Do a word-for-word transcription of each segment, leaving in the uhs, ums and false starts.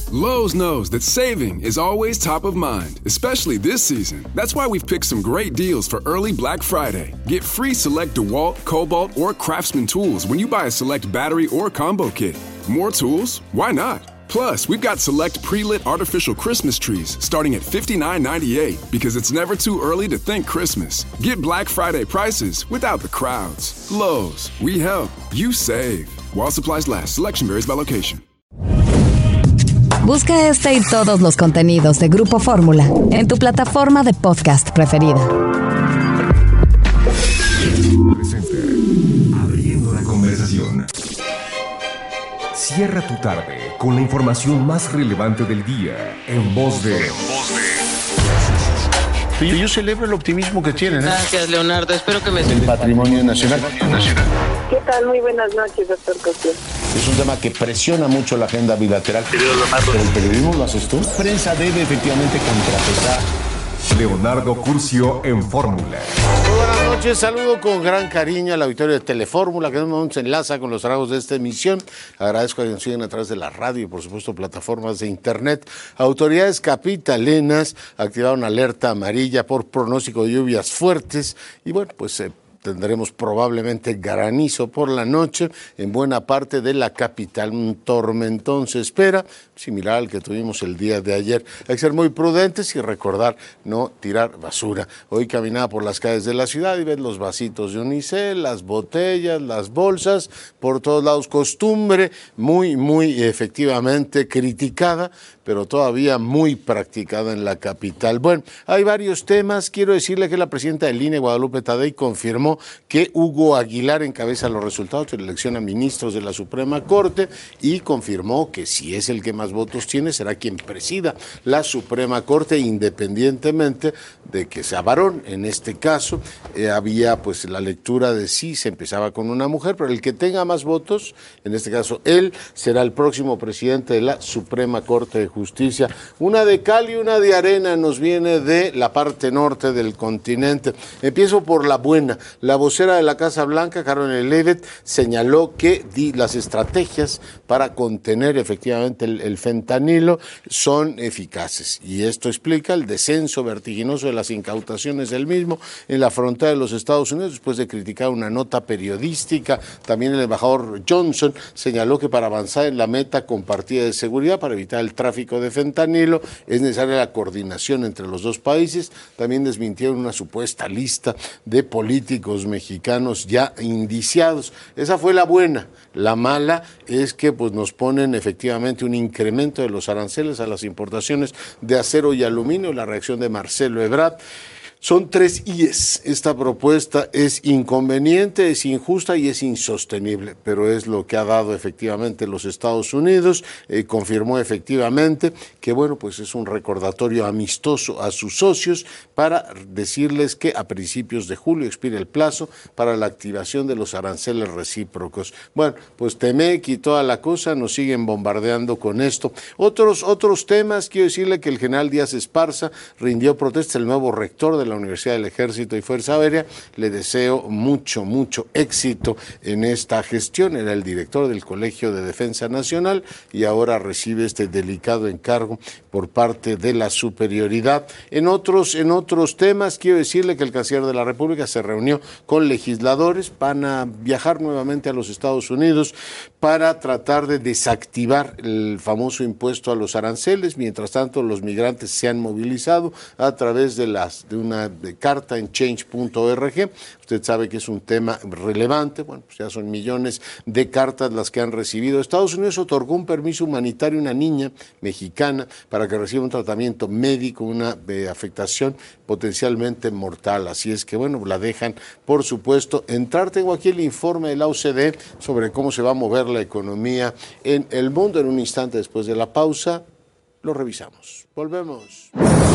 Lowe's knows that saving is always top of mind, especially this season. That's why we've picked some great deals for early Black Friday. Get free select DeWalt, Cobalt, or Craftsman tools when you buy a select battery or combo kit. More tools? Why not? Plus, we've got select pre-lit artificial Christmas trees starting at fifty-nine ninety-eight because it's never too early to think Christmas. Get Black Friday prices without the crowds. Lowe's, we help, you save. While supplies last, selection varies by location. Busca este y todos los contenidos de Grupo Fórmula en tu plataforma de podcast preferida. Presente, abriendo la conversación. Cierra tu tarde con la información más relevante del día en voz de... En voz de... Yo celebro el optimismo que tienen. ¿eh? Gracias, Leonardo. Espero que me... El patrimonio nacional. ¿Qué tal? Muy buenas noches, doctor Cosío. Es un tema que presiona mucho la agenda bilateral. Pero el periodismo lo haces tú. La prensa debe efectivamente contrapesar. Leonardo Curcio en Fórmula. Muy buenas noches, saludo con gran cariño al auditorio de Telefórmula, que en un momento se enlaza con los trabajos de esta emisión. Agradezco a quienes siguen a través de la radio y por supuesto plataformas de internet. Autoridades capitalinas activaron alerta amarilla por pronóstico de lluvias fuertes y bueno, pues se eh, tendremos probablemente granizo por la noche en buena parte de la capital. Un tormentón se espera, similar al que tuvimos el día de ayer. Hay que ser muy prudentes y recordar no tirar basura. Hoy caminaba por las calles de la ciudad y ves los vasitos de unicel, las botellas, las bolsas, por todos lados. Costumbre muy, muy efectivamente criticada, pero todavía muy practicada en la capital. Bueno, hay varios temas. Quiero decirle que la presidenta del I N E, Guadalupe Tadei, confirmó que Hugo Aguilar encabeza los resultados de la elección a ministros de la Suprema Corte y confirmó que si es el que más votos tiene, será quien presida la Suprema Corte, independientemente de que sea varón. En este caso, eh, había pues la lectura de si se empezaba con una mujer, pero el que tenga más votos, en este caso él, será el próximo presidente de la Suprema Corte de Justicia. Una de cal y una de arena nos viene de la parte norte del continente. Empiezo por la buena. La vocera de la Casa Blanca, Caroline Leavitt, señaló que di, las estrategias para contener efectivamente el, el fentanilo son eficaces. Y esto explica el descenso vertiginoso de las incautaciones del mismo en la frontera de los Estados Unidos, después de criticar una nota periodística. También el embajador Johnson señaló que para avanzar en la meta compartida de seguridad, para evitar el tráfico de fentanilo, es necesaria la coordinación entre los dos países. También desmintieron una supuesta lista de políticos mexicanos ya indiciados. Esa fue la buena. La mala es que pues nos ponen efectivamente un incremento de los aranceles a las importaciones de acero y aluminio. La reacción de Marcelo Ebrard. Son tres ies. Esta propuesta es inconveniente, es injusta y es insostenible, pero es lo que ha dado efectivamente los Estados Unidos. Eh, confirmó efectivamente que, bueno, pues es un recordatorio amistoso a sus socios para decirles que a principios de julio expira el plazo para la activación de los aranceles recíprocos. Bueno, pues Temec y toda la cosa nos siguen bombardeando con esto. Otros, otros temas, quiero decirle que el general Díaz Esparza rindió protesta, el nuevo rector de la Universidad del Ejército y Fuerza Aérea. Le deseo mucho, mucho éxito en esta gestión. Era el director del Colegio de Defensa Nacional y ahora recibe este delicado encargo por parte de la superioridad. En otros, en otros temas, quiero decirle que el canciller de la República se reunió con legisladores. Van a viajar nuevamente a los Estados Unidos para tratar de desactivar el famoso impuesto a los aranceles. Mientras tanto, los migrantes se han movilizado a través de las de una de carta en change punto org. Usted sabe que es un tema relevante. Bueno, pues ya son millones de cartas las que han recibido. Estados Unidos otorgó un permiso humanitario a una niña mexicana para que reciba un tratamiento médico, una de afectación potencialmente mortal. Así es que, bueno, la dejan, por supuesto, entrar. Tengo aquí el informe de la O C D E sobre cómo se va a mover la economía en el mundo. En un instante después de la pausa, lo revisamos. Volvemos.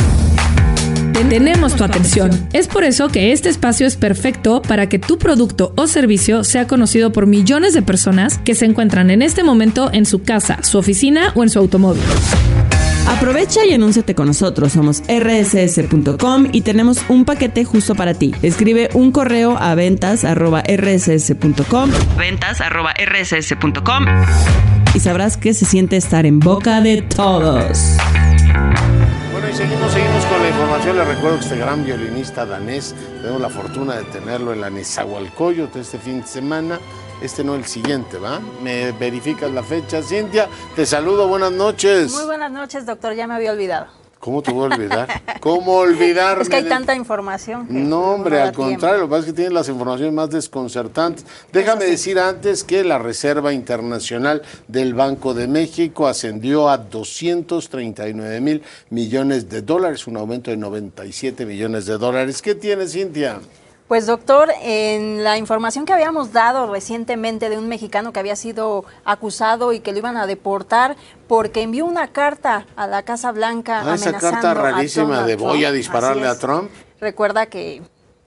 Tenemos tu atención. Es por eso que este espacio es perfecto para que tu producto o servicio sea conocido por millones de personas que se encuentran en este momento en su casa, su oficina o en su automóvil. Aprovecha y anúnciate con nosotros. Somos erre ese ese punto com y tenemos un paquete justo para ti. Escribe un correo a ventas arroba erre ese ese punto com. ventas arroba erre ese ese punto com. y sabrás que se siente estar en boca de todos. Bueno, y seguimos, seguimos con la información. Les recuerdo que este gran violinista danés, tenemos la fortuna de tenerlo en la Nezahualcóyotl este fin de semana. Este no, el siguiente, ¿va? ¿Me verificas la fecha, Cintia? Te saludo, buenas noches. Muy buenas noches, doctor, ya me había olvidado. ¿Cómo te voy a olvidar? ¿Cómo olvidarme? Es que hay de... tanta información. Que no, hombre, no al contrario, lo que pasa es que tienen las informaciones más desconcertantes. Déjame sí. decir antes que la Reserva Internacional del Banco de México ascendió a doscientos treinta y nueve mil millones de dólares, un aumento de noventa y siete millones de dólares. ¿Qué tiene, Cintia? Pues doctor, en la información que habíamos dado recientemente de un mexicano que había sido acusado y que lo iban a deportar porque envió una carta a la Casa Blanca ah, amenazando esa carta rarísima de voy Trump. a dispararle a Trump. Recuerda que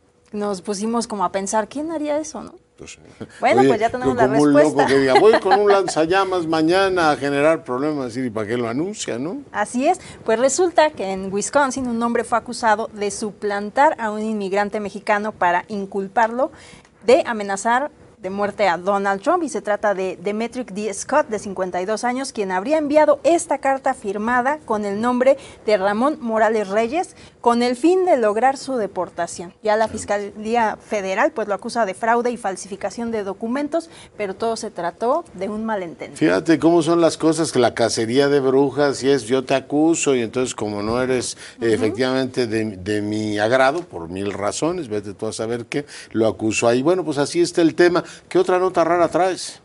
nos pusimos como a pensar, ¿quién haría eso, no? Pues, bueno, oye, pues ya tenemos como la respuesta. Un loco que diga, voy con un lanzallamas mañana a generar problemas, ¿y para qué lo anuncia, no? Así es, pues resulta que en Wisconsin un hombre fue acusado de suplantar a un inmigrante mexicano para inculparlo de amenazar de muerte a Donald Trump, y se trata de Demetric D. Scott, de cincuenta y dos años, quien habría enviado esta carta firmada con el nombre de Ramón Morales Reyes con el fin de lograr su deportación. Ya la Fiscalía Federal pues lo acusa de fraude y falsificación de documentos, pero todo se trató de un malentendido. Fíjate cómo son las cosas, que la cacería de brujas, y es yo te acuso, y entonces como no eres uh-huh. eh, efectivamente de, de mi agrado, por mil razones, vete tú a saber qué, lo acuso ahí. Bueno, pues así está el tema. ¿Qué otra nota rara traes?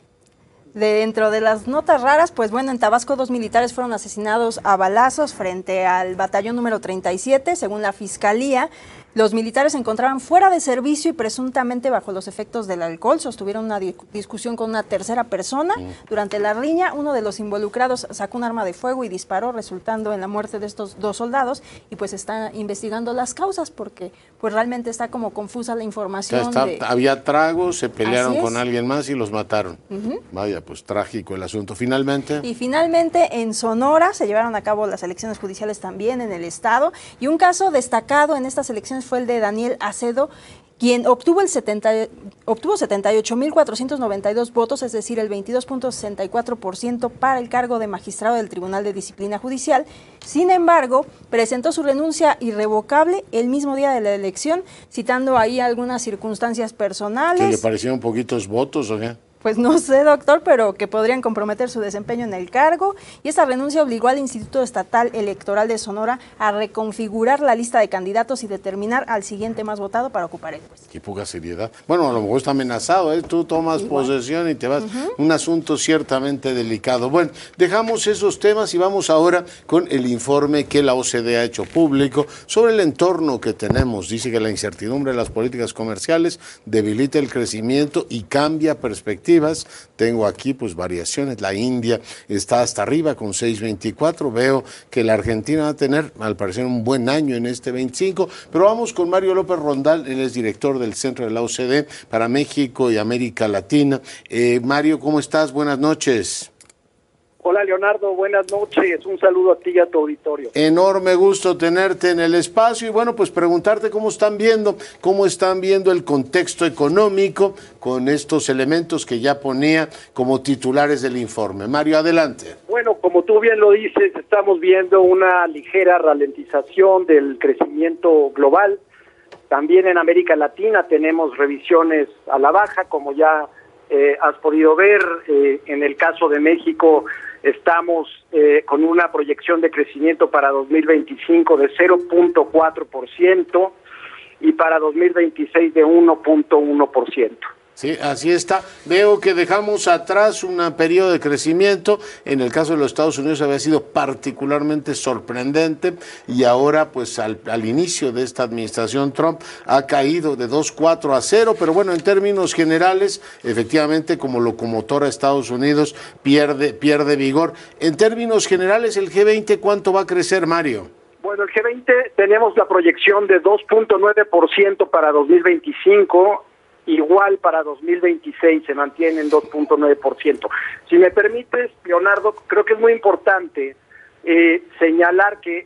Dentro de las notas raras, pues bueno, en Tabasco dos militares fueron asesinados a balazos frente al batallón número treinta y siete, según la Fiscalía. Los militares se encontraban fuera de servicio y presuntamente bajo los efectos del alcohol. Sostuvieron una di- discusión con una tercera persona. Mm. Durante la riña, uno de los involucrados sacó un arma de fuego y disparó, resultando en la muerte de estos dos soldados. Y pues está investigando las causas porque pues realmente está como confusa la información. Está, de... Había tragos, se pelearon con alguien más y los mataron. Uh-huh. Vaya, pues trágico el asunto. Finalmente. Y finalmente en Sonora se llevaron a cabo las elecciones judiciales también en el estado. Y un caso destacado en estas elecciones fue el de Daniel Acedo, quien obtuvo el setenta, obtuvo setenta y ocho mil cuatrocientos noventa y dos votos, es decir, el veintidós punto sesenta y cuatro por ciento para el cargo de magistrado del Tribunal de Disciplina Judicial. Sin embargo, presentó su renuncia irrevocable el mismo día de la elección, citando ahí algunas circunstancias personales. ¿Que le parecieron poquitos votos o qué? Pues no sé, doctor, pero que podrían comprometer su desempeño en el cargo. Y esta renuncia obligó al Instituto Estatal Electoral de Sonora a reconfigurar la lista de candidatos y determinar al siguiente más votado para ocupar el puesto. Qué poca seriedad. Bueno, a lo mejor está amenazado, ¿eh? Tú tomas Igual. posesión y te vas. Uh-huh. Un asunto ciertamente delicado. Bueno, dejamos esos temas y vamos ahora con el informe que la O C D E ha hecho público sobre el entorno que tenemos. Dice que la incertidumbre de las políticas comerciales debilita el crecimiento y cambia perspectivas. Tengo aquí pues variaciones. La India está hasta arriba con seis punto veinticuatro. Veo que la Argentina va a tener al parecer un buen año en este veinticinco. Pero vamos con Mario López Rondal, él es director del Centro de la O C D E para México y América Latina. Eh, Mario, ¿cómo estás? Buenas noches. Hola Leonardo, buenas noches, un saludo a ti y a tu auditorio. Enorme gusto tenerte en el espacio y bueno, pues preguntarte cómo están viendo, cómo están viendo el contexto económico con estos elementos que ya ponía como titulares del informe. Mario, adelante. Bueno, como tú bien lo dices, estamos viendo una ligera ralentización del crecimiento global. También en América Latina tenemos revisiones a la baja, como ya eh, has podido ver. Eh, en el caso de México estamos eh, con una proyección de crecimiento para dos mil veinticinco de cero punto cuatro por ciento y para dos mil veintiséis de uno punto uno por ciento. Sí, así está. Veo que dejamos atrás un periodo de crecimiento. En el caso de los Estados Unidos había sido particularmente sorprendente y ahora, pues al, al inicio de esta administración Trump ha caído de dos punto cuatro a cero, pero bueno, en términos generales, efectivamente, como locomotora Estados Unidos pierde, pierde vigor. En términos generales, el G veinte, ¿cuánto va a crecer, Mario? Bueno, el G veinte tenemos la proyección de dos punto nueve por ciento para dos mil veinticinco. Igual para dos mil veintiséis se mantiene en dos punto nueve por ciento. Si me permites, Leonardo, creo que es muy importante eh, señalar que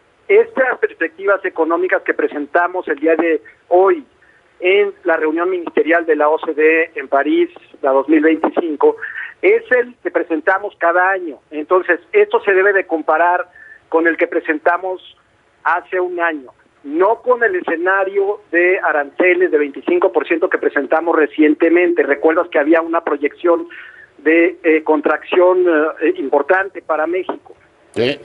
estas perspectivas económicas que presentamos el día de hoy en la reunión ministerial de la O C D E en París, la dos mil veinticinco, es el que presentamos cada año. Entonces, esto se debe de comparar con el que presentamos hace un año, no con el escenario de aranceles de veinticinco por ciento que presentamos recientemente. Recuerdas que había una proyección de eh, contracción eh, importante para México. Sí.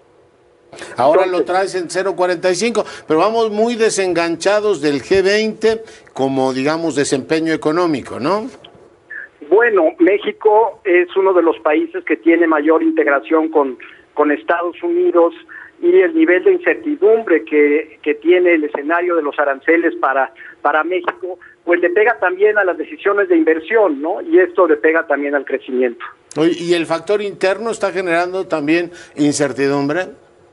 Ahora Entonces, lo traes en cero punto cuarenta y cinco, pero vamos muy desenganchados del G veinte como, digamos, desempeño económico, ¿no? Bueno, México es uno de los países que tiene mayor integración con, con Estados Unidos, y el nivel de incertidumbre que, que tiene el escenario de los aranceles para, para México, pues le pega también a las decisiones de inversión, ¿no? Y esto le pega también al crecimiento. ¿Y el factor interno está generando también incertidumbre?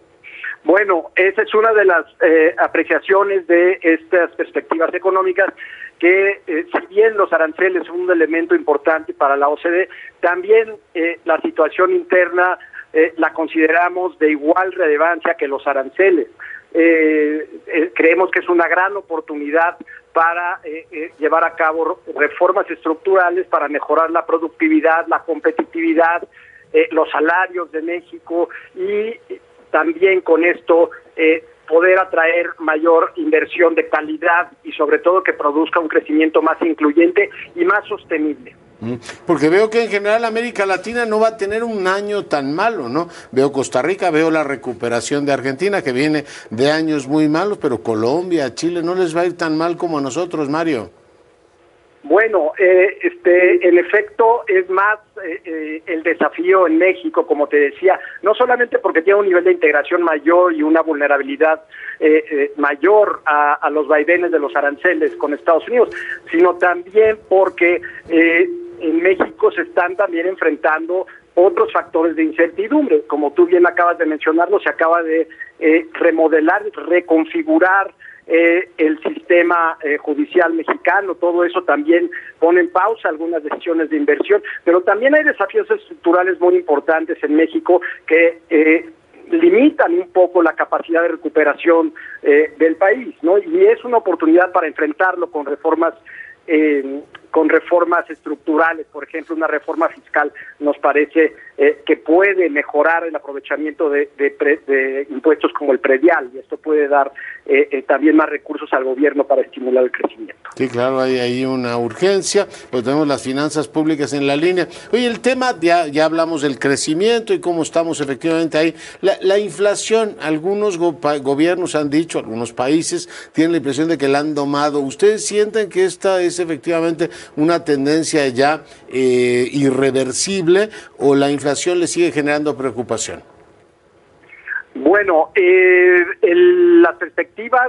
Bueno, esa es una de las eh, apreciaciones de estas perspectivas económicas, que eh, si bien los aranceles son un elemento importante para la O C D E, también eh, la situación interna eh, la consideramos de igual relevancia que los aranceles. Eh, eh, creemos que es una gran oportunidad para eh, eh, llevar a cabo reformas estructurales para mejorar la productividad, la competitividad, eh, los salarios de México, y también con esto eh, poder atraer mayor inversión de calidad y sobre todo que produzca un crecimiento más incluyente y más sostenible. Porque veo que en general América Latina no va a tener un año tan malo, ¿no? Veo Costa Rica, veo la recuperación de Argentina, que viene de años muy malos, pero Colombia, Chile, no les va a ir tan mal como a nosotros, Mario. Bueno, eh, este, en efecto es más eh, eh, el desafío en México, como te decía, no solamente porque tiene un nivel de integración mayor y una vulnerabilidad eh, eh, mayor a, a los vaivenes de los aranceles con Estados Unidos, sino también porque eh, en México se están también enfrentando otros factores de incertidumbre. Como tú bien acabas de mencionarlo, se acaba de eh, remodelar, reconfigurar Eh, el sistema eh, judicial mexicano. Todo eso también pone en pausa algunas decisiones de inversión, pero también hay desafíos estructurales muy importantes en México que eh, limitan un poco la capacidad de recuperación eh, del país, ¿no? Y es una oportunidad para enfrentarlo con reformas eh, con reformas estructurales. Por ejemplo, una reforma fiscal nos parece eh, que puede mejorar el aprovechamiento de, de, pre, de impuestos como el predial, y esto puede dar eh, eh, también más recursos al gobierno para estimular el crecimiento. Sí, claro, hay ahí una urgencia, pues tenemos las finanzas públicas en la línea. Oye, el tema, ya, ya hablamos del crecimiento y cómo estamos efectivamente ahí. La, la inflación, algunos go, gobiernos han dicho, algunos países tienen la impresión de que la han domado. ¿Ustedes sienten que esta es efectivamente una tendencia ya eh, irreversible, o la inflación le sigue generando preocupación? Bueno, eh, el, las perspectivas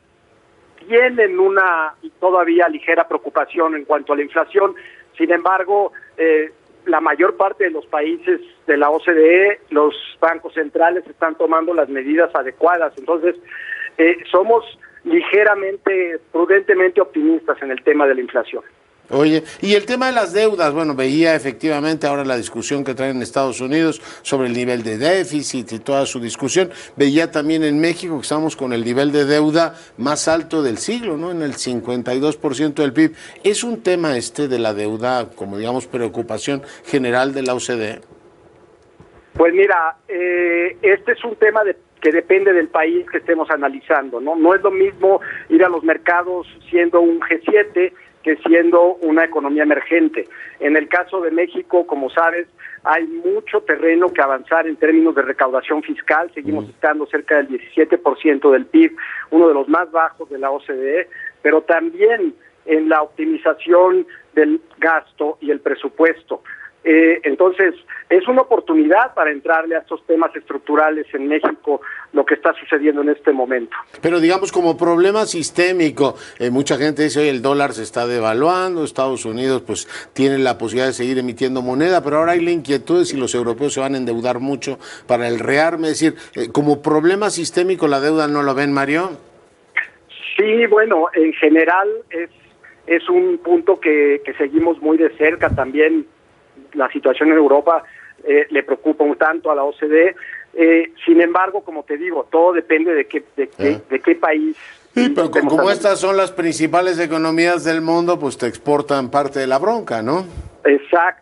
tienen una todavía ligera preocupación en cuanto a la inflación. Sin embargo, eh, la mayor parte de los países de la O C D E, los bancos centrales están tomando las medidas adecuadas. Entonces, eh, somos ligeramente, prudentemente optimistas en el tema de la inflación. Oye, y el tema de las deudas, bueno, veía efectivamente ahora la discusión que traen en Estados Unidos sobre el nivel de déficit y toda su discusión. Veía también en México que estamos con el nivel de deuda más alto del siglo, ¿no? En el cincuenta y dos por ciento del P I B. ¿Es un tema este de la deuda, como digamos, preocupación general de la O C D E? Pues mira, eh, este es un tema de que depende del país que estemos analizando, ¿no? No es lo mismo ir a los mercados siendo un G siete que siendo una economía emergente. En el caso de México, como sabes, hay mucho terreno que avanzar en términos de recaudación fiscal. Seguimos mm. estando cerca del diecisiete por ciento del P I B, uno de los más bajos de la O C D E, pero también en la optimización del gasto y el presupuesto. Eh, entonces, es una oportunidad para entrarle a estos temas estructurales en México, lo que está sucediendo en este momento. Pero digamos como problema sistémico, eh, mucha gente dice, oye, el dólar se está devaluando, Estados Unidos pues tiene la posibilidad de seguir emitiendo moneda, pero ahora hay la inquietud de si los europeos se van a endeudar mucho para el rearme, es decir, eh, como problema sistémico la deuda, ¿no lo ven, Mario? Sí, bueno, en general es, es un punto que, que seguimos muy de cerca. También la situación en Europa eh, le preocupa un tanto a la O C D E. Eh, sin embargo, como te digo, todo depende de qué, de, ¿Eh? de, de qué país. Sí, pero como hablando. Estas son las principales economías del mundo, pues te exportan parte de la bronca, ¿no? Exacto,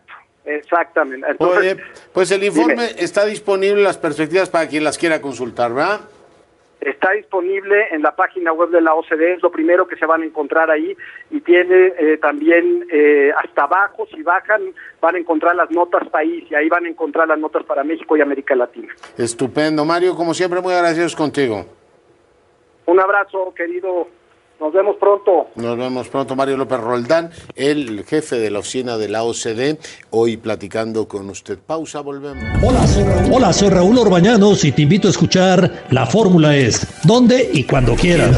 Exactamente. Entonces, Oye, pues el informe dime. está disponible, las perspectivas para quien las quiera consultar, ¿verdad? Está disponible en la página web de la O C D, es lo primero que se van a encontrar ahí, y tiene eh, también eh, hasta abajo, si bajan, van a encontrar las notas país, y ahí van a encontrar las notas para México y América Latina. Estupendo, Mario, como siempre, muy agradecidos contigo. Un abrazo, querido. Nos vemos pronto. Nos vemos pronto, Mario López Roldán, el jefe de la oficina de la O C D, hoy platicando con usted. Pausa, volvemos. Hola, soy Raúl, Hola, soy Raúl Orbañanos y te invito a escuchar La Fórmula es, donde y cuando quieras.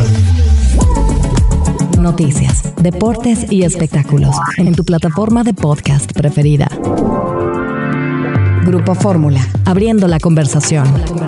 Noticias, deportes y espectáculos en tu plataforma de podcast preferida. Grupo Fórmula, abriendo la conversación.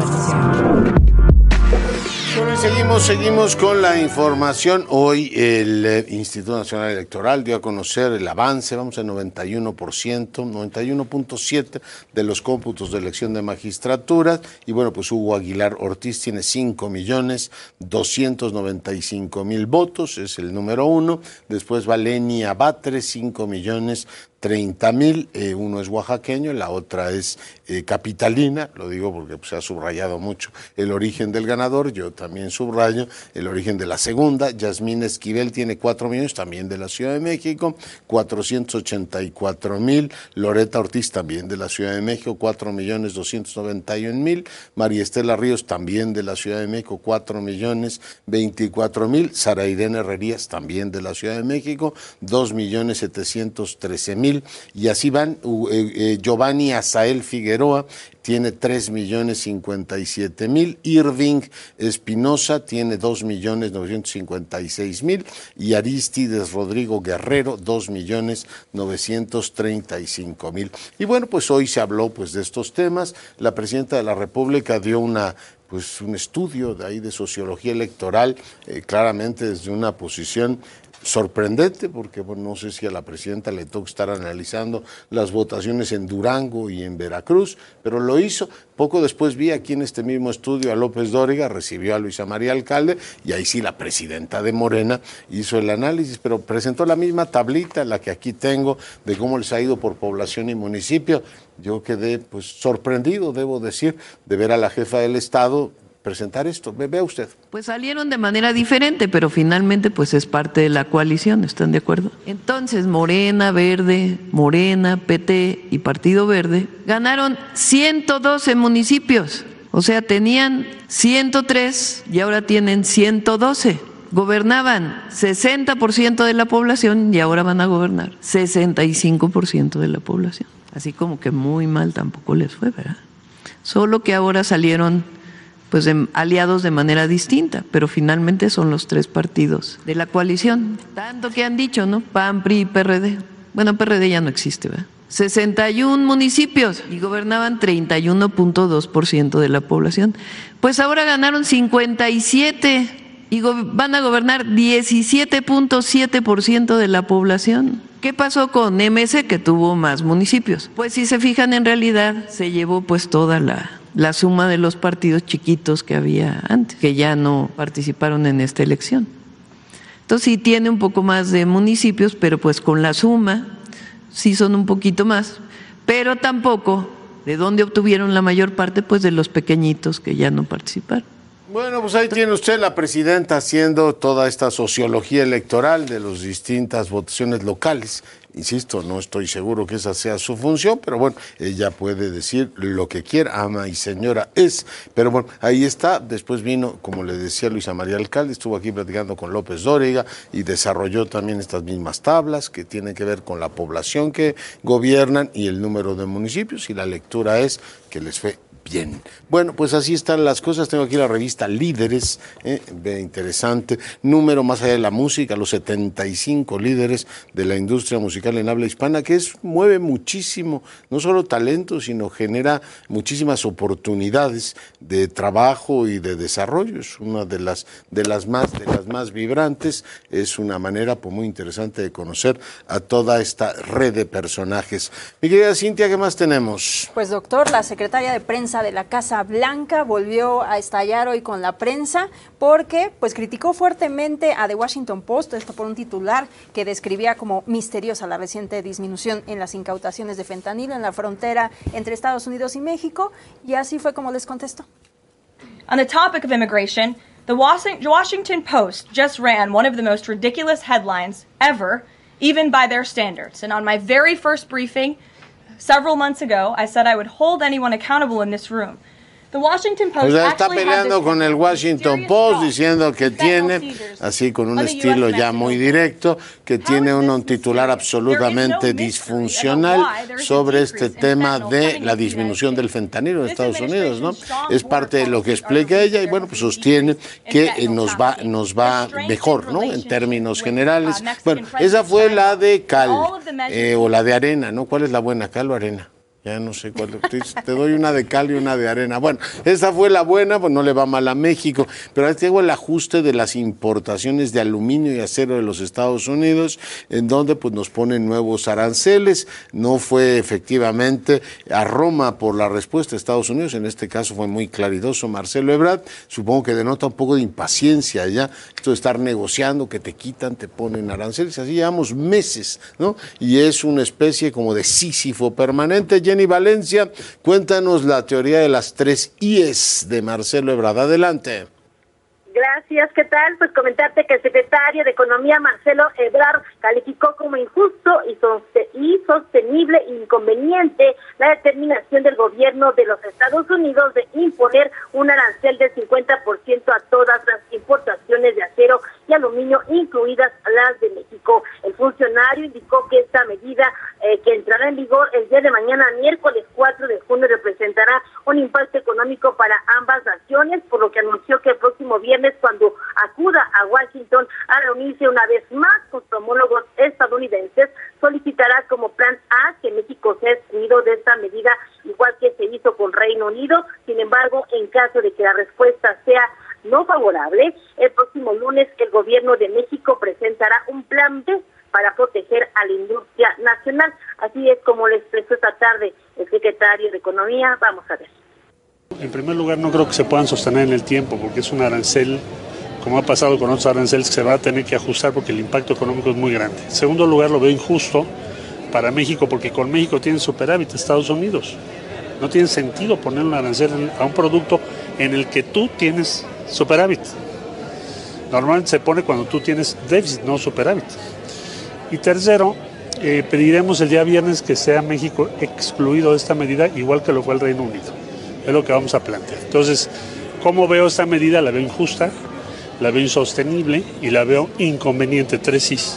Bueno, y seguimos, seguimos con la información. Hoy el eh, Instituto Nacional Electoral dio a conocer el avance, vamos a noventa y uno por ciento, noventa y uno punto siete por ciento de los cómputos de elección de magistraturas. Y bueno, pues Hugo Aguilar Ortiz tiene cinco millones doscientos noventa y cinco mil votos, es el número uno. Después va Leni Abatres, cinco millones treinta mil, eh, uno es oaxaqueño, la otra es eh, capitalina, lo digo porque pues, se ha subrayado mucho el origen del ganador, yo también subrayo el origen de la segunda. Yasmín Esquivel tiene cuatro millones, también de la Ciudad de México, cuatrocientos ochenta y cuatro mil, Loreta Ortiz también de la Ciudad de México, cuatro millones doscientos noventa y un mil, María Estela Ríos también de la Ciudad de México, cuatro millones veinticuatro mil, Sara Irene Herrerías también de la Ciudad de México, dos millones setecientos trece mil, y así van. eh, eh, Giovanni Azael Figueroa tiene tres millones cincuenta y siete mil, Irving Espinosa tiene dos millones novecientos cincuenta y seis mil y Aristides Rodrigo Guerrero dos millones novecientos treinta y cinco mil. Y bueno, pues hoy se habló pues de estos temas. La presidenta de la República dio una pues un estudio de ahí de sociología electoral, eh, claramente desde una posición sorprendente, porque bueno, no sé si a la presidenta le toca estar analizando las votaciones en Durango y en Veracruz, pero lo hizo. Poco después vi aquí en este mismo estudio a López Dóriga, recibió a Luisa María Alcalde, y ahí sí la presidenta de Morena hizo el análisis, pero presentó la misma tablita, la que aquí tengo, de cómo les ha ido por población y municipio. Yo quedé pues sorprendido, debo decir, de ver a la jefa del Estado presentar esto. Vea usted. Pues salieron de manera diferente, pero finalmente pues es parte de la coalición, ¿están de acuerdo? Entonces Morena, Verde, Morena, P T y Partido Verde ganaron ciento doce municipios, o sea, tenían ciento tres y ahora tienen ciento doce. Gobernaban sesenta por ciento de la población y ahora van a gobernar sesenta y cinco por ciento de la población. Así como que muy mal tampoco les fue, ¿verdad? Solo que ahora salieron pues de, aliados de manera distinta, pero finalmente son los tres partidos de la coalición. Tanto que han dicho, ¿no? P A N, P R I y P R D. Bueno, P R D ya no existe, ¿verdad? sesenta y un municipios y gobernaban treinta y uno punto dos por ciento de la población. Pues ahora ganaron cincuenta y siete y van a gobernar diecisiete punto siete por ciento de la población. ¿Qué pasó con M C, que tuvo más municipios? Pues si se fijan, en realidad se llevó pues toda la... la suma de los partidos chiquitos que había antes, que ya no participaron en esta elección. Entonces sí tiene un poco más de municipios, pero pues con la suma sí son un poquito más, pero tampoco de dónde obtuvieron la mayor parte, pues de los pequeñitos que ya no participaron. Bueno, pues ahí tiene usted la presidenta haciendo toda esta sociología electoral de las distintas votaciones locales. Insisto, no estoy seguro que esa sea su función, pero bueno, ella puede decir lo que quiera, ama y señora es. Pero bueno, ahí está. Después vino, como le decía Luisa María Alcalde, estuvo aquí platicando con López Dóriga y desarrolló también estas mismas tablas que tienen que ver con la población que gobiernan y el número de municipios, y la lectura es que les fue bien. Bueno, pues así están las cosas. Tengo aquí la revista Líderes, eh, interesante número, más allá de la música, los setenta y cinco líderes de la industria musical en habla hispana, que es, mueve muchísimo, no solo talento, sino genera muchísimas oportunidades de trabajo y de desarrollo. Es una de las, de las más, de las más vibrantes. Es una manera pues, muy interesante de conocer a toda esta red de personajes. Mi querida Cintia, ¿qué más tenemos? Pues doctor, la secretaria de prensa prensa de la Casa Blanca volvió a estallar hoy con la prensa porque pues criticó fuertemente a The Washington Post, esto por un titular que describía como misteriosa la reciente disminución en las incautaciones de fentanilo en la frontera entre Estados Unidos y México, y así fue como les contestó. On the topic of immigration, the Washington Post just ran one of the most ridiculous headlines ever, even by their standards. And on my very first briefing, several months ago, I said I would hold anyone accountable in this room. The Washington Post o sea, está peleando con el Washington Post diciendo que tiene, así con un estilo ya muy directo, que tiene un titular absolutamente disfuncional sobre este tema de la disminución del fentanilo en Estados Unidos, ¿no? Es parte de lo que explica ella y bueno, pues sostiene que nos va, nos va mejor, ¿no? En términos generales. Bueno, esa fue la de cal eh, o la de arena, ¿no? ¿Cuál es la buena, cal o arena? Ya no sé cuál, te doy una de cal y una de arena. Bueno, esta fue la buena, pues no le va mal a México, pero ahora tengo el ajuste de las importaciones de aluminio y acero de los Estados Unidos, en donde pues nos ponen nuevos aranceles. No fue efectivamente a Roma por la respuesta de Estados Unidos, en este caso fue muy claridoso Marcelo Ebrard, supongo que denota un poco de impaciencia ya, esto de estar negociando, que te quitan, te ponen aranceles, así llevamos meses, ¿no? Y es una especie como de Sísifo permanente. Jenny Valencia, cuéntanos la teoría de las tres I's de Marcelo Ebrard. Adelante. Gracias, ¿qué tal? Pues comentarte que el secretario de Economía, Marcelo Ebrard, calificó como injusto y sostenible e inconveniente la determinación del gobierno de los Estados Unidos de imponer un arancel del cincuenta por ciento a todas las importaciones de acero y aluminio, incluidas las de México. El funcionario indicó que esta medida, eh, que entrará en vigor el día de mañana, miércoles cuatro de junio, representará un impacto económico para ambas naciones, por lo que anunció que el próximo viernes, cuando acuda a Washington a reunirse una vez más con sus homólogos estadounidenses, solicitará como plan A que México sea excluido de esta medida, igual que se hizo con Reino Unido. Sin embargo, en caso de que la respuesta sea no favorable, el próximo lunes el gobierno de México presentará un plan B para proteger a la industria nacional. Así es como le expresó esta tarde el secretario de Economía. Vamos a ver. En primer lugar, no creo que se puedan sostener en el tiempo, porque es un arancel, como ha pasado con otros aranceles, que se va a tener que ajustar porque el impacto económico es muy grande. En segundo lugar, lo veo injusto para México, porque con México tienen superávit Estados Unidos. No tiene sentido poner un arancel a un producto en el que tú tienes superávit. Normalmente se pone cuando tú tienes déficit, no superávit. Y tercero, eh, pediremos el día viernes que sea México excluido de esta medida, igual que lo fue el Reino Unido. Es lo que vamos a plantear. Entonces, ¿cómo veo esta medida? La veo injusta, la veo insostenible y la veo inconveniente. Tres I's.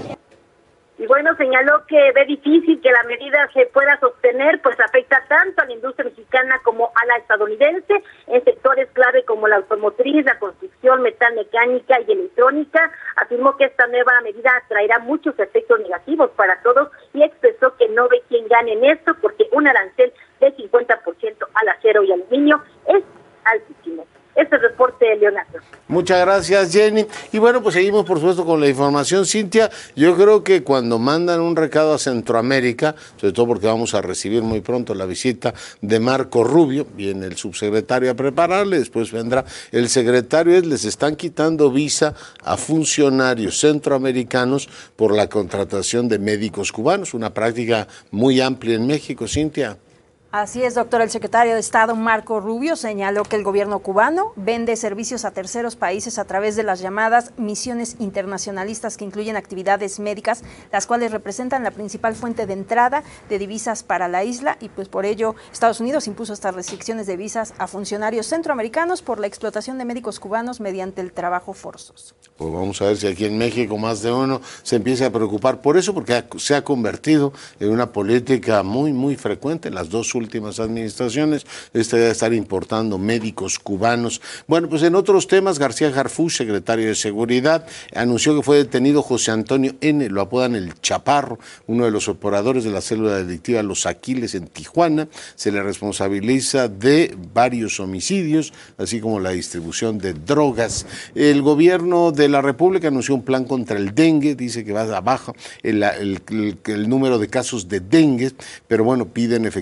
Y bueno, señaló que ve difícil que la medida se pueda sostener, pues afecta tanto a la industria mexicana como a la estadounidense, en sectores clave como la automotriz, la construcción, metal mecánica y electrónica. Afirmó que esta nueva medida traerá muchos efectos negativos para todos y expresó que no ve quién gane en esto, porque un arancel del cincuenta por ciento al acero y aluminio es altísimo. Este es el reporte de Leonardo. Muchas gracias, Jenny. Y bueno, pues seguimos por supuesto con la información. Cintia, yo creo que cuando mandan un recado a Centroamérica, sobre todo porque vamos a recibir muy pronto la visita de Marco Rubio, viene el subsecretario a prepararle, después vendrá el secretario, es, les están quitando visa a funcionarios centroamericanos por la contratación de médicos cubanos, una práctica muy amplia en México, Cintia. Así es, doctor. El secretario de Estado, Marco Rubio, señaló que el gobierno cubano vende servicios a terceros países a través de las llamadas misiones internacionalistas, que incluyen actividades médicas, las cuales representan la principal fuente de entrada de divisas para la isla, y pues por ello Estados Unidos impuso estas restricciones de visas a funcionarios centroamericanos por la explotación de médicos cubanos mediante el trabajo forzoso. Pues vamos a ver si aquí en México más de uno se empieza a preocupar por eso, porque se ha convertido en una política muy, muy frecuente en las dos últimas administraciones, este de estar importando médicos cubanos. Bueno, pues en otros temas, García Harfuch, secretario de Seguridad, anunció que fue detenido José Antonio N., lo apodan el Chaparro, uno de los operadores de la célula delictiva Los Aquiles en Tijuana. Se le responsabiliza de varios homicidios, así como la distribución de drogas. El gobierno de la República anunció un plan contra el dengue, dice que va a baja el, el, el, el número de casos de dengue, pero bueno, piden efectivamente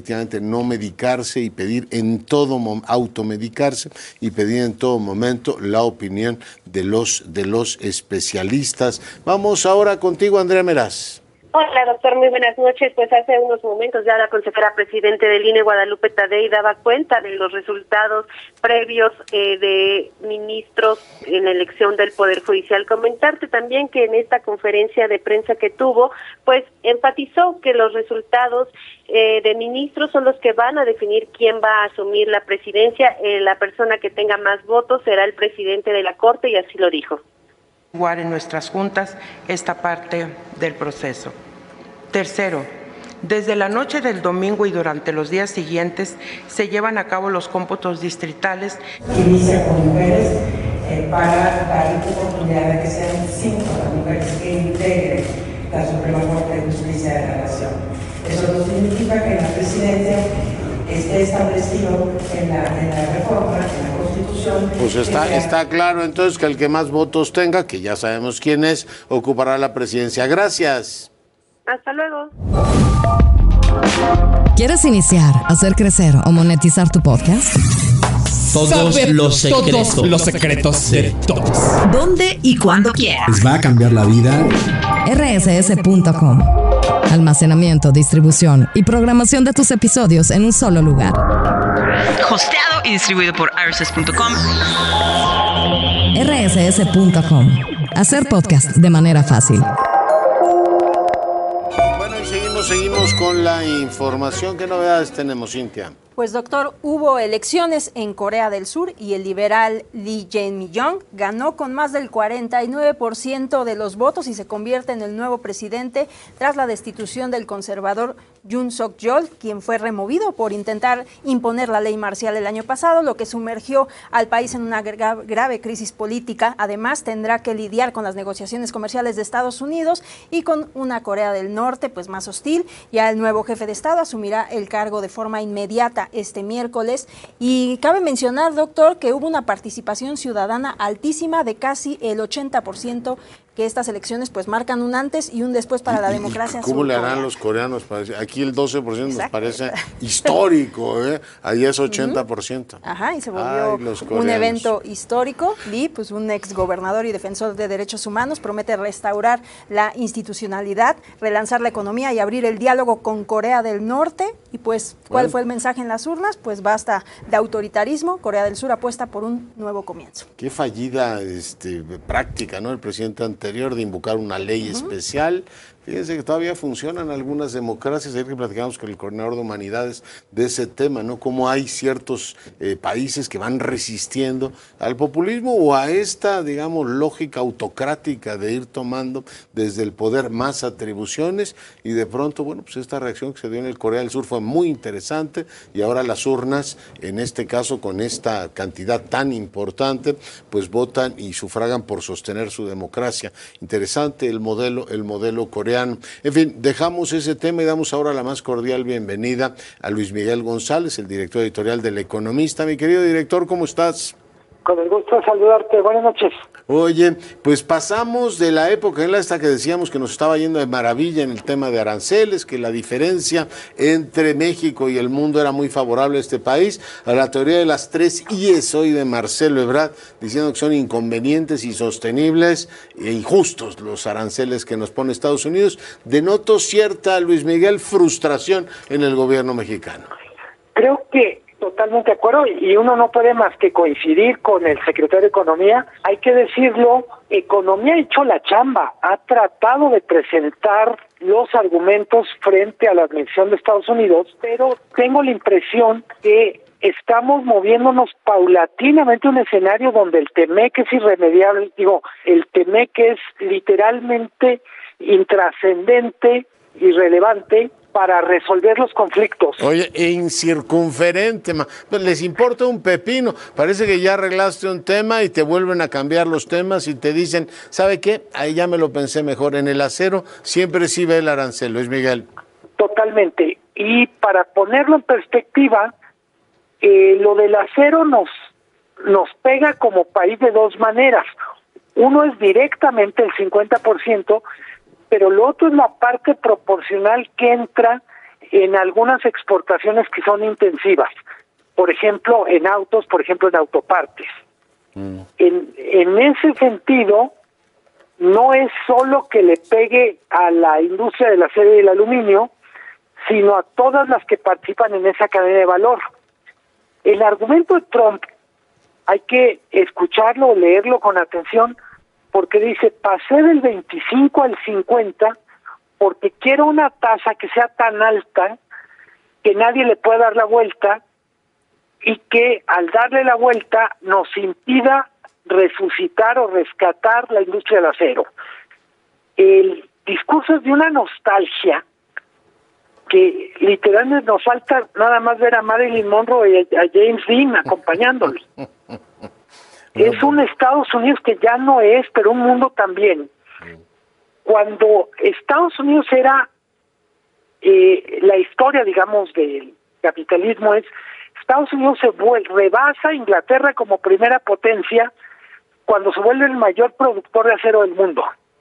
no medicarse y pedir en todo momento, automedicarse y pedir en todo momento la opinión de los, de los especialistas. Vamos ahora contigo, Andrea Meraz. Hola, doctor, muy buenas noches. Pues hace unos momentos ya la consejera presidente del I N E, Guadalupe Tadei, daba cuenta de los resultados previos eh, de ministros en la elección del Poder Judicial. Comentarte también que en esta conferencia de prensa que tuvo, pues enfatizó que los resultados eh, de ministros son los que van a definir quién va a asumir la presidencia. Eh, la persona que tenga más votos será el presidente de la Corte, y así lo dijo. Jugar en nuestras juntas esta parte del proceso. Tercero, desde la noche del domingo y durante los días siguientes se llevan a cabo los cómputos distritales. Inicia con mujeres eh, para dar oportunidad de que sean cinco las mujeres que integren la Suprema Corte de Justicia de la Nación. Eso no significa que en la presidencia esté establecido en la, en la reforma, en la Constitución. Pues está, está claro entonces que el que más votos tenga, que ya sabemos quién es, ocupará la presidencia. Gracias. Hasta luego. ¿Quieres iniciar, hacer crecer o monetizar tu podcast? Todos Saber los secretos. Todos los secretos de todos. ¿Dónde y cuándo quieras? ¿Les va a cambiar la vida? R S S punto com. Almacenamiento, distribución y programación de tus episodios en un solo lugar. Hosteado y distribuido por R S S punto com. R S S punto com. Hacer podcast de manera fácil. Bueno, y seguimos, seguimos con la información. ¿Qué novedades tenemos, Cintia? Pues doctor, hubo elecciones en Corea del Sur y el liberal Lee Jae-myung ganó con más del cuarenta y nueve por ciento de los votos y se convierte en el nuevo presidente tras la destitución del conservador Yoon Suk-yeol, quien fue removido por intentar imponer la ley marcial el año pasado, lo que sumergió al país en una gra- grave crisis política. Además, tendrá que lidiar con las negociaciones comerciales de Estados Unidos y con una Corea del Norte pues más hostil. Ya el nuevo jefe de Estado asumirá el cargo de forma inmediata este miércoles, y cabe mencionar, doctor, que hubo una participación ciudadana altísima de casi el ochenta por ciento, que estas elecciones pues marcan un antes y un después para la democracia. ¿Cómo le harán los coreanos? Aquí el doce por ciento nos parece histórico, ¿eh? Ahí es ochenta por ciento. Ajá, y se volvió Ay, un evento histórico. Lee, pues un ex gobernador y defensor de derechos humanos, promete restaurar la institucionalidad, relanzar la economía y abrir el diálogo con Corea del Norte. Y pues, ¿cuál bueno. fue el mensaje en las urnas? Pues basta de autoritarismo. Corea del Sur apuesta por un nuevo comienzo. Qué fallida este, práctica, ¿no? El presidente anterior de invocar una ley uh-huh. especial. Fíjense que todavía funcionan algunas democracias. Ayer que platicamos con el coordinador de humanidades de ese tema, ¿no? Cómo hay ciertos eh, países que van resistiendo al populismo o a esta, digamos, lógica autocrática de ir tomando desde el poder más atribuciones, y de pronto, bueno, pues esta reacción que se dio en el Corea del Sur fue muy interesante, y ahora las urnas, en este caso con esta cantidad tan importante, pues votan y sufragan por sostener su democracia. Interesante el modelo, el modelo coreano. En fin, dejamos ese tema y damos ahora la más cordial bienvenida a Luis Miguel González, el director editorial del Economista. Mi querido director, ¿cómo estás? Con el gusto de saludarte. Buenas noches. Oye, pues pasamos de la época en la esta que decíamos que nos estaba yendo de maravilla en el tema de aranceles, que la diferencia entre México y el mundo era muy favorable a este país, a la teoría de las tres I's hoy de Marcelo Ebrard, diciendo que son inconvenientes, insostenibles e injustos los aranceles que nos pone Estados Unidos. Denoto cierta, Luis Miguel, frustración en el gobierno mexicano. Creo que totalmente de acuerdo, y uno no puede más que coincidir con el secretario de Economía. Hay que decirlo, Economía ha hecho la chamba, ha tratado de presentar los argumentos frente a la admisión de Estados Unidos, pero tengo la impresión que estamos moviéndonos paulatinamente a un escenario donde el T-MEC es irremediable, digo, el T-MEC es literalmente intrascendente, irrelevante para resolver los conflictos. Oye, incircunferente, ma. Pues les importa un pepino. Parece que ya arreglaste un tema y te vuelven a cambiar los temas y te dicen, ¿sabe qué? Ahí ya me lo pensé mejor. En el acero siempre sí ve el arancel, Luis Miguel. Totalmente. Y para ponerlo en perspectiva, eh, lo del acero nos, nos pega como país de dos maneras. Uno es directamente el cincuenta por ciento, pero lo otro es la parte proporcional que entra en algunas exportaciones que son intensivas, por ejemplo, en autos, por ejemplo, en autopartes. Mm. En, en ese sentido, no es solo que le pegue a la industria del acero y el aluminio, sino a todas las que participan en esa cadena de valor. El argumento de Trump hay que escucharlo o leerlo con atención, porque dice, pasé del veinticinco al cincuenta porque quiero una tasa que sea tan alta que nadie le pueda dar la vuelta y que al darle la vuelta nos impida resucitar o rescatar la industria del acero. El discurso es de una nostalgia que literalmente nos falta nada más ver a Marilyn Monroe y a James Dean acompañándolo. Es un Estados Unidos que ya no es, pero un mundo también. Cuando Estados Unidos era eh, la historia, digamos, del capitalismo es Estados Unidos se vuelve, rebasa a Inglaterra como primera potencia cuando se vuelve el mayor productor de acero del mundo.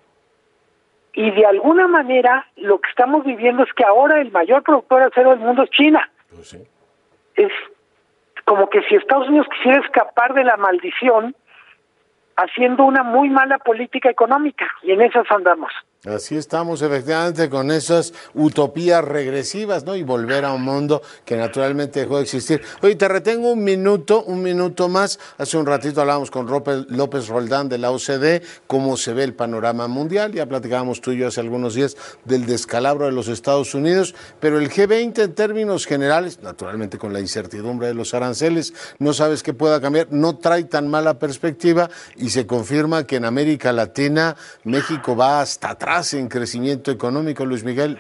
Y de alguna manera lo que estamos viviendo es que ahora el mayor productor de acero del mundo es China. Pues sí. Es como que si Estados Unidos quisiera escapar de la maldición haciendo una muy mala política económica, y en esas andamos. Así estamos, efectivamente, con esas utopías regresivas, ¿no? Y volver a un mundo que naturalmente dejó de existir. Oye, te retengo un minuto, un minuto más. Hace un ratito hablábamos con López Roldán de la O C D, cómo se ve el panorama mundial. Ya platicábamos tú y yo hace algunos días del descalabro de los Estados Unidos, pero el G veinte en términos generales, naturalmente con la incertidumbre de los aranceles, no sabes qué pueda cambiar, no trae tan mala perspectiva y se confirma que en América Latina México va hasta atrás en crecimiento económico, Luis Miguel.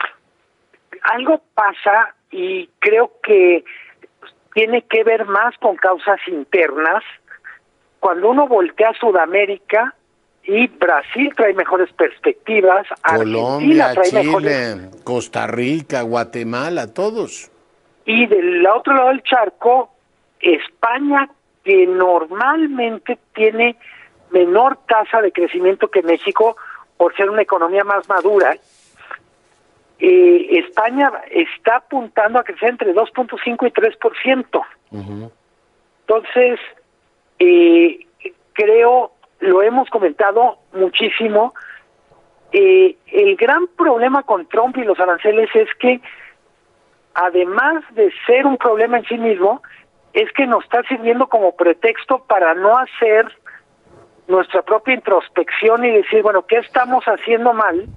Algo pasa y creo que tiene que ver más con causas internas. Cuando uno voltea a Sudamérica y Brasil trae mejores perspectivas, Colombia, Argentina trae Chile, mejores... Costa Rica, Guatemala, todos. Y del otro lado del charco, España, que normalmente tiene menor tasa de crecimiento que México, por ser una economía más madura, eh, España está apuntando a crecer entre dos punto cinco y tres por ciento. Uh-huh. Entonces, eh, creo, lo hemos comentado muchísimo, eh, el gran problema con Trump y los aranceles es que, además de ser un problema en sí mismo, es que nos está sirviendo como pretexto para no hacer nuestra propia introspección y decir, bueno, ¿qué estamos haciendo mal?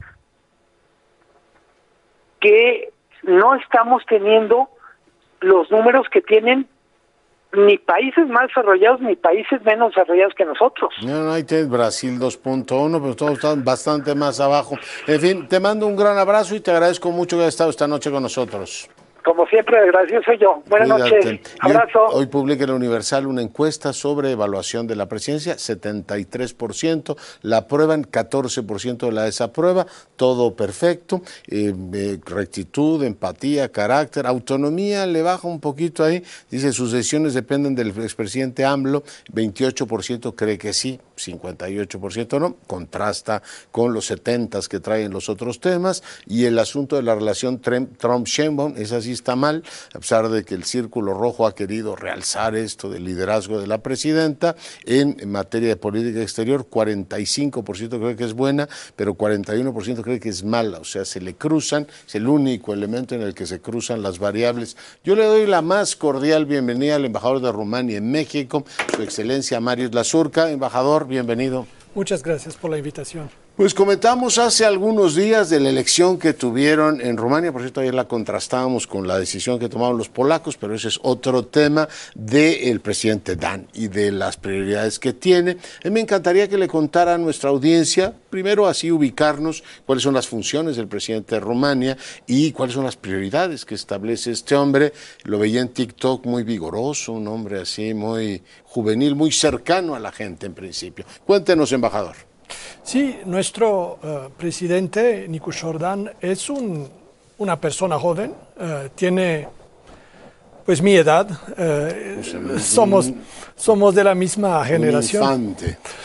Que no estamos teniendo los números que tienen ni países más desarrollados ni países menos desarrollados que nosotros. No, no, ahí tienes Brasil dos punto uno, pero todos están bastante más abajo. En fin, te mando un gran abrazo y te agradezco mucho que hayas estado esta noche con nosotros. Como siempre, gracias, soy yo. Buenas Cuídate. noches. Abrazo. Hoy, hoy publica el Universal una encuesta sobre evaluación de la presidencia, setenta y tres por ciento la aprueban, catorce por ciento la desaprueba, todo perfecto, eh, eh, rectitud, empatía, carácter, autonomía le baja un poquito ahí, dice sus decisiones dependen del expresidente AMLO, veintiocho por ciento cree que sí, cincuenta y ocho por ciento no, contrasta con los setenta que traen los otros temas, y el asunto de la relación Trump-Sheinbaum, esa sí está mal, a pesar de que el Círculo Rojo ha querido realzar esto del liderazgo de la presidenta en, en materia de política exterior. Cuarenta y cinco por ciento cree que es buena, pero cuarenta y uno por ciento cree que es mala, o sea, se le cruzan, es el único elemento en el que se cruzan las variables. Yo le doy la más cordial bienvenida al embajador de Rumania en México, su excelencia Marius Lazurka. Embajador, bienvenido. Muchas gracias por la invitación. Pues comentamos hace algunos días de la elección que tuvieron en Rumania, por cierto ayer la contrastábamos con la decisión que tomaron los polacos, pero ese es otro tema del presidente Dan y de las prioridades que tiene. A mí me encantaría que le contara a nuestra audiencia, primero así ubicarnos, cuáles son las funciones del presidente de Rumania y cuáles son las prioridades que establece este hombre. Lo veía en TikTok muy vigoroso, un hombre así muy juvenil, muy cercano a la gente en principio. Cuéntenos, embajador. Sí, nuestro uh, presidente, Nicu Jordan, es un, una persona joven, uh, tiene pues mi edad, uh, somos, somos de la misma generación. Un infante.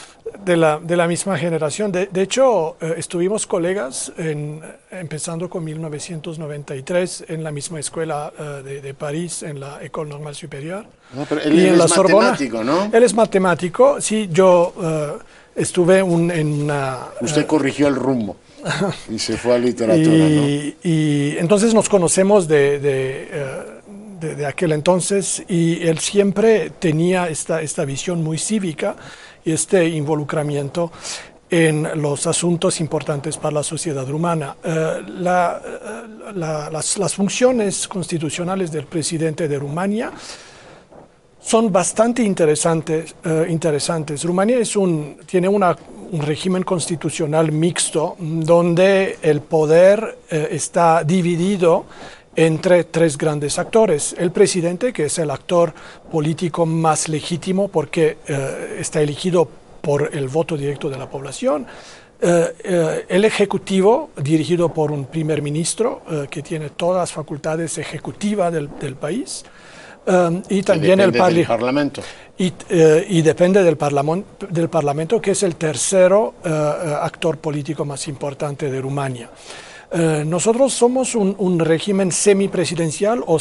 de la, de la misma generación. De, de hecho, eh, estuvimos colegas en, empezando con mil novecientos noventa y tres en la misma escuela eh, de, de París, en la École Normale Supérieure. No, pero él, y él en la es Sorbona. matemático, ¿no? Él es matemático, sí, yo eh, estuve un, en una... Usted eh, corrigió el rumbo y se fue a literatura, y, ¿no? Y entonces nos conocemos de, de, de, de aquel entonces, y él siempre tenía esta, esta visión muy cívica y este involucramiento en los asuntos importantes para la sociedad rumana. Eh, la, la, las, las funciones constitucionales del presidente de Rumania son bastante interesantes. Eh, interesantes. Rumania es un, tiene una, un régimen constitucional mixto donde el poder eh, está dividido entre tres grandes actores. El presidente, que es el actor político más legítimo porque eh, está elegido por el voto directo de la población. Eh, eh, el ejecutivo, dirigido por un primer ministro eh, que tiene todas las facultades ejecutivas del, del país. Um, y también el parli- Parlamento. Y, eh, y depende del, parlament- del Parlamento, que es el tercero uh, actor político más importante de Rumania. Uh, nosotros somos un, un régimen semipresidencial o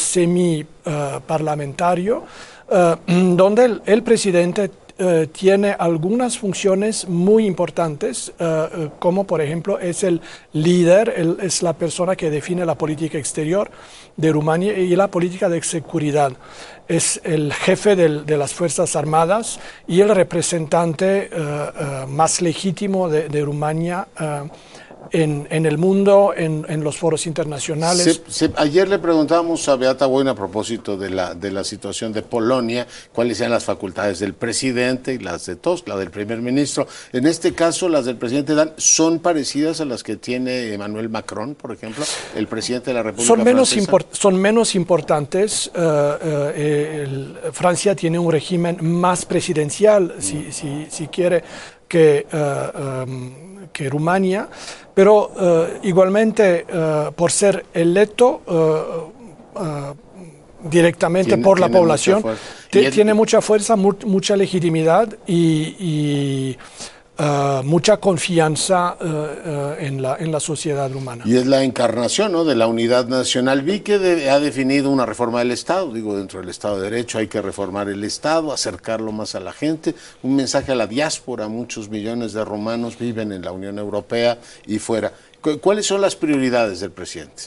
semi-parlamentario, uh, uh, donde el, el presidente Uh, tiene algunas funciones muy importantes, uh, uh, como por ejemplo es el líder, el, es la persona que define la política exterior de Rumania y la política de seguridad. Es el jefe del, de las Fuerzas Armadas y el representante uh, uh, más legítimo de, de Rumania uh, En, en el mundo, en, en los foros internacionales. Se, se, ayer le preguntábamos a Beata Wojn a propósito de la, de la situación de Polonia, cuáles eran las facultades del presidente y las de Tusk, la del primer ministro. En este caso, las del presidente Dan son parecidas a las que tiene Emmanuel Macron, por ejemplo, el presidente de la República son menos Francesa. Import, son menos importantes. Uh, uh, el, Francia tiene un régimen más presidencial, mm. si, si, si quiere, que... Uh, um, que Rumania, pero uh, igualmente uh, por ser electo uh, uh, directamente tiene, por la población, mucha te, tiene mucha fuerza, mu mucha legitimidad y, y uh, mucha confianza uh, uh, en, la, en la sociedad rumana. Y es la encarnación, ¿no?, de la unidad nacional. Vi que de, ha definido una reforma del Estado, digo, dentro del Estado de Derecho hay que reformar el Estado, acercarlo más a la gente, un mensaje a la diáspora. Muchos millones de rumanos viven en la Unión Europea y fuera. ¿Cuáles son las prioridades del presidente?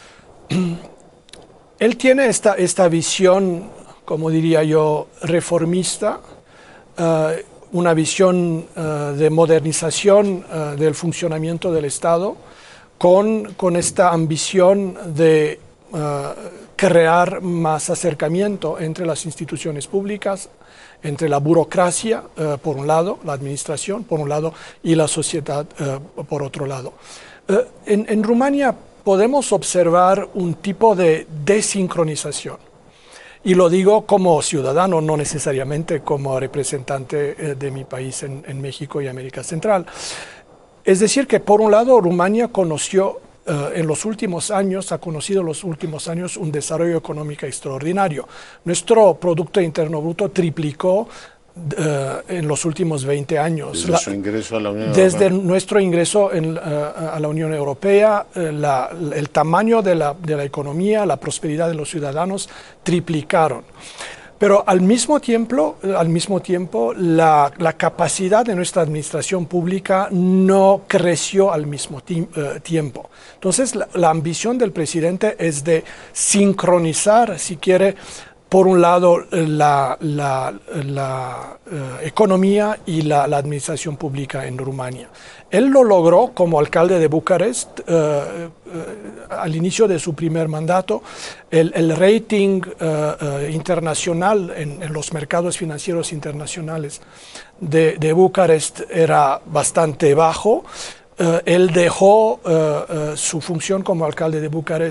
Él tiene esta, esta visión, como diría yo, reformista, uh, una visión uh, de modernización uh, del funcionamiento del Estado, con, con esta ambición de uh, crear más acercamiento entre las instituciones públicas, entre la burocracia, uh, por un lado, la administración, por un lado, y la sociedad, uh, por otro lado. Uh, en, en Rumania podemos observar un tipo de desincronización. Y lo digo como ciudadano, no necesariamente como representante eh, de mi país en, en México y América Central. Es decir, que por un lado Rumania conoció eh, en los últimos años, ha conocido en los últimos años un desarrollo económico extraordinario. Nuestro Producto Interno Bruto triplicó Uh, en los últimos veinte años. Desde la, su ingreso a la Unión Desde Europea. nuestro ingreso en, uh, a la Unión Europea, uh, la, el tamaño de la, de la economía, la prosperidad de los ciudadanos triplicaron. Pero al mismo tiempo, al mismo tiempo la, la capacidad de nuestra administración pública no creció al mismo ti, uh, tiempo. Entonces, la, la ambición del presidente es de sincronizar, si quiere, por un lado, la, la, la uh, economía y la, la administración pública en Rumania. Él lo logró como alcalde de Bucarest uh, uh, al inicio de su primer mandato. El, el rating uh, uh, internacional en, en los mercados financieros internacionales de, de Bucarest era bastante bajo. Uh, él dejó uh, uh, su función como alcalde de Bucarest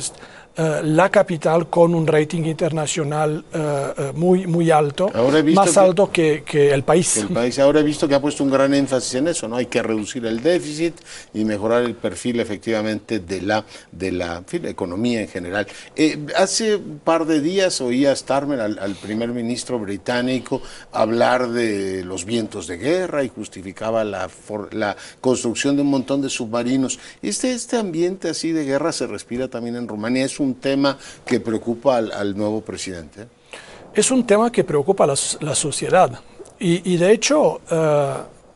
Uh, la capital con un rating internacional uh, uh, muy, muy alto, más que, alto que, que el país. Que el país. Ahora he visto que ha puesto un gran énfasis en eso, ¿no? Hay que reducir el déficit y mejorar el perfil efectivamente de la, de la en fin, economía en general. Eh, hace un par de días oía a Starmer, al, al primer ministro británico, hablar de los vientos de guerra y justificaba la, for, la construcción de un montón de submarinos. Este, este ambiente así de guerra se respira también en Rumania. ¿Es un tema que preocupa al, al nuevo presidente? Es un tema que preocupa a la, la sociedad. Y, y de hecho, uh,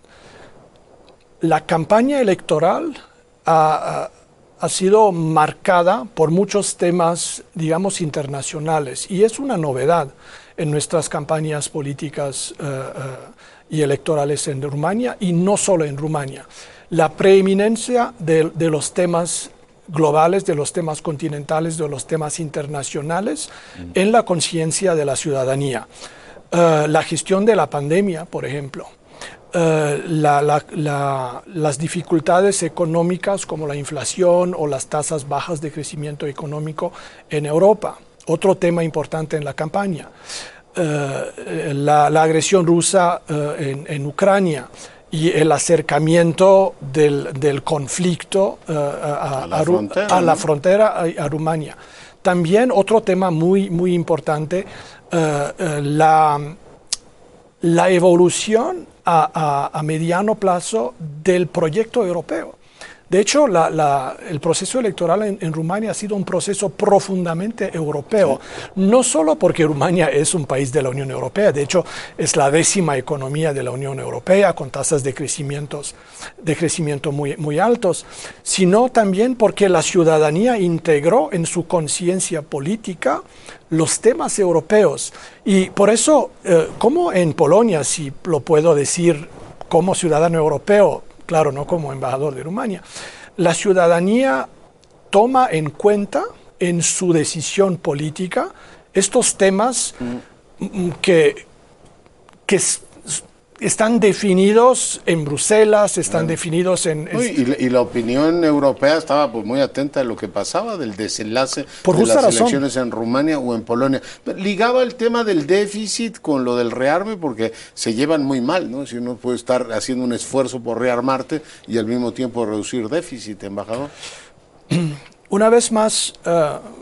la campaña electoral ha, ha sido marcada por muchos temas, digamos, internacionales. Y es una novedad en nuestras campañas políticas uh, uh, y electorales en Rumania, y no solo en Rumania. La preeminencia de, de los temas globales, de los temas continentales, de los temas internacionales mm. en la conciencia de la ciudadanía. Uh, la gestión de la pandemia, por ejemplo, uh, la, la, la, las dificultades económicas como la inflación o las tasas bajas de crecimiento económico en Europa, otro tema importante en la campaña. Uh, la, la agresión rusa uh, en, en Ucrania, y el acercamiento del, del conflicto uh, a, a, la a, frontera, a, ¿no? la frontera a, a Rumania. También otro tema muy, muy importante, uh, uh, la, la evolución a, a, a mediano plazo del proyecto europeo. De hecho, la, la, el proceso electoral en, en Rumania ha sido un proceso profundamente europeo, sí. No solo porque Rumania es un país de la Unión Europea, de hecho es la décima economía de la Unión Europea con tasas de, crecimientos, de crecimiento muy, muy altos, sino también porque la ciudadanía integró en su conciencia política los temas europeos. Y por eso, eh, como en Polonia, si lo puedo decir como ciudadano europeo, claro, no como embajador de Rumania, la ciudadanía toma en cuenta en su decisión política estos temas mm. que, que están definidos en Bruselas, están bueno. definidos en... Uy, y, la, y la opinión europea estaba pues, muy atenta a lo que pasaba del desenlace Por de las razón. elecciones en Rumania o en Polonia. Ligaba el tema del déficit con lo del rearme porque se llevan muy mal, ¿no? Si uno puede estar haciendo un esfuerzo por rearmarte y al mismo tiempo reducir déficit, embajador. Una vez más... Uh,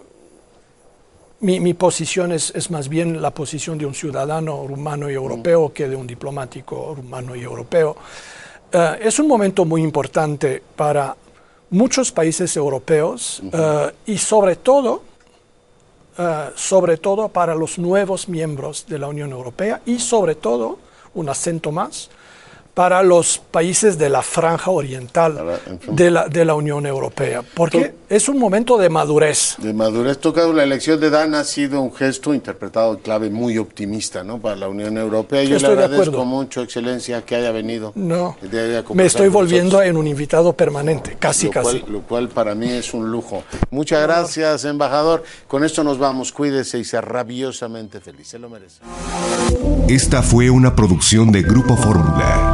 Mi, mi posición es, es más bien la posición de un ciudadano rumano y europeo mm. que de un diplomático rumano y europeo. Uh, es un momento muy importante para muchos países europeos uh-huh. uh, y sobre todo, uh, sobre todo para los nuevos miembros de la Unión Europea y sobre todo, un acento más, para los países de la franja oriental de la, de la Unión Europea, porque es un momento de madurez. De madurez. Tocado, la elección de Dan ha sido un gesto interpretado en clave muy optimista, ¿no? Para la Unión Europea. Yo estoy le agradezco de mucho, Excelencia, que haya venido. No, me estoy volviendo nosotros. en un invitado permanente, casi, lo casi. Cual, lo cual para mí es un lujo. Muchas gracias, embajador. Con esto nos vamos. Cuídese y sea rabiosamente feliz. Se lo merece. Esta fue una producción de Grupo Fórmula.